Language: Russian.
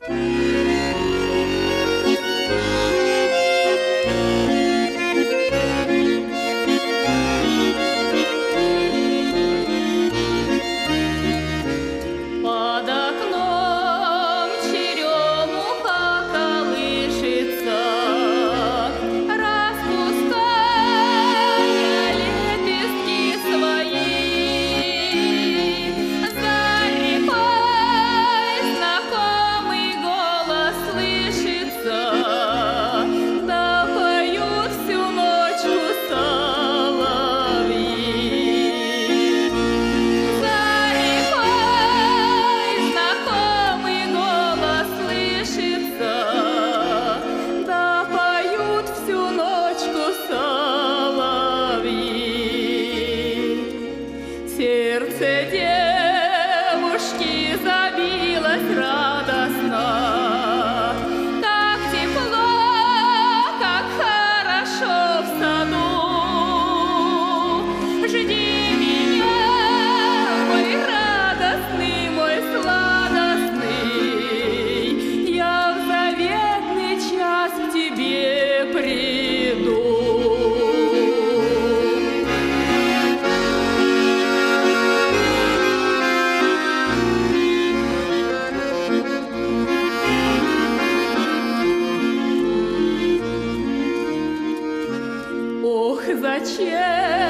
Под окном черемуха колышется, распуская лепестки свои. За рекой знакомый голос слышится, да поют всю ночь соловьи. За рекой знакомый голос слышится, да поют всю ночку соловьи. Сердце девушки забилось радостно, так тепло, как хорошо в саду. Жди меня, мой радостный, мой сладостный, я в заветный час к тебе приду. Ох, зачем